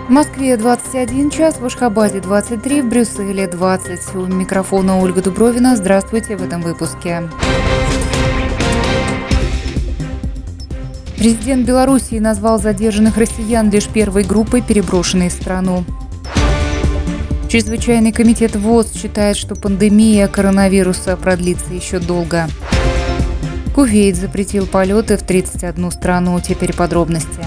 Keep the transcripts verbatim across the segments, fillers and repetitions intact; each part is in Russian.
В Москве двадцать один час, в Ашхабаде двадцать три, в Брюсселе двадцать. У микрофона Ольга Дубровина. Здравствуйте в этом выпуске. Президент Белоруссии назвал задержанных россиян лишь первой группой, переброшенной в страну. Чрезвычайный комитет ВОЗ считает, что пандемия коронавируса продлится еще долго. Кувейт запретил полеты в тридцать одну страну. Теперь подробности.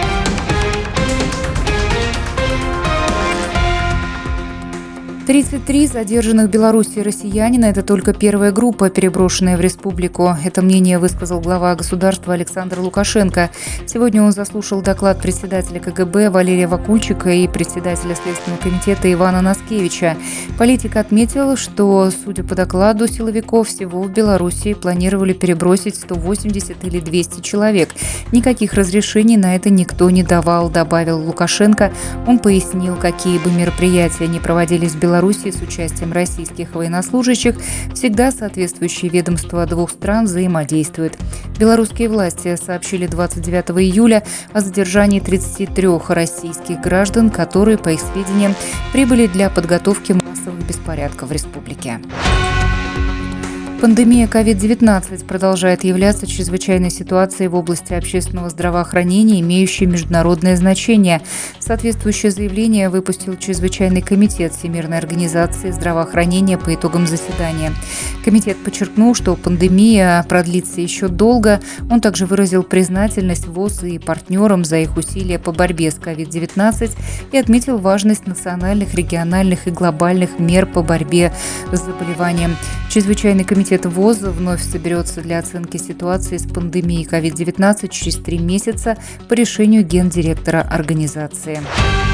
тридцать три задержанных в Беларуси россиянина – это только первая группа, переброшенная в республику. Это мнение высказал глава государства Александр Лукашенко. Сегодня он заслушал доклад председателя КГБ Валерия Вакульчика и председателя Следственного комитета Ивана Наскевича. Политик отметил, что, судя по докладу силовиков, всего в Беларуси планировали перебросить сто восемьдесят или двести человек. Никаких разрешений на это никто не давал, добавил Лукашенко. Он пояснил, какие бы мероприятия ни проводились в Беларуси, Беларуси с участием российских военнослужащих, всегда соответствующие ведомства двух стран взаимодействуют. Белорусские власти сообщили двадцать девятого июля о задержании тридцати трёх российских граждан, которые, по их сведениям, прибыли для подготовки массовых беспорядков в республике. Пандемия ковид девятнадцать продолжает являться чрезвычайной ситуацией в области общественного здравоохранения, имеющей международное значение. Соответствующее заявление выпустил Чрезвычайный комитет Всемирной организации здравоохранения по итогам заседания. Комитет подчеркнул, что пандемия продлится еще долго. Он также выразил признательность ВОЗ и партнерам за их усилия по борьбе с ковид девятнадцать и отметил важность национальных, региональных и глобальных мер по борьбе с заболеванием. Чрезвычайный комитет ВОЗ вновь соберется для оценки ситуации с пандемией ковид девятнадцать через три месяца по решению гендиректора организации.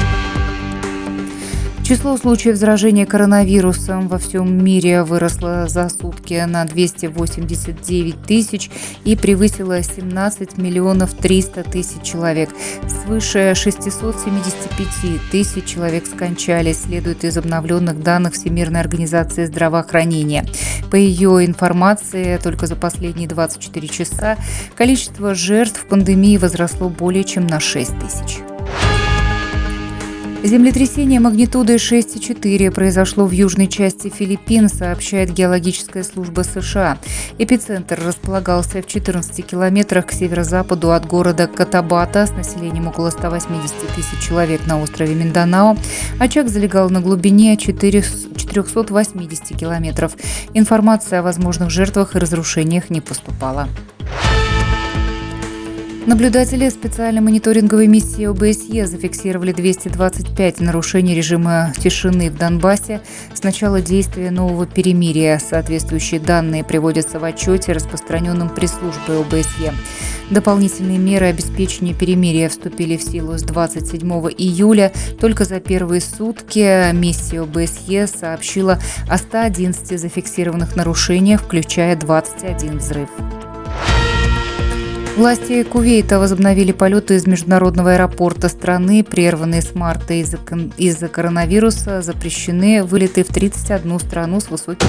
Число случаев заражения коронавирусом во всем мире выросло за сутки на двести восемьдесят девять тысяч и превысило семнадцать миллионов триста тысяч человек. Свыше шестьсот семьдесят пять тысяч человек скончались, следует из обновленных данных Всемирной организации здравоохранения. По ее информации, только за последние двадцать четыре часа количество жертв пандемии возросло более чем на шесть тысяч. Землетрясение магнитудой шесть и четыре произошло в южной части Филиппин, сообщает геологическая служба США. Эпицентр располагался в четырнадцати километрах к северо-западу от города Котабато с населением около ста восьмидесяти тысяч человек на острове Минданао. Очаг залегал на глубине четырехсот восьмидесяти километров. Информация о возможных жертвах и разрушениях не поступала. Наблюдатели специальной мониторинговой миссии О Бэ Эс Е зафиксировали двести двадцать пять нарушений режима тишины в Донбассе с начала действия нового перемирия. Соответствующие данные приводятся в отчете, распространенном пресс-службой О Бэ Эс Е. Дополнительные меры обеспечения перемирия вступили в силу с двадцать седьмого июля. Только за первые сутки миссия О Бэ Эс Е сообщила о ста одиннадцати зафиксированных нарушениях, включая двадцать один взрыв. Власти Кувейта возобновили полеты из международного аэропорта страны, прерванные с марта из-за, из-за коронавируса. Запрещены вылеты в тридцать одну страну с высоким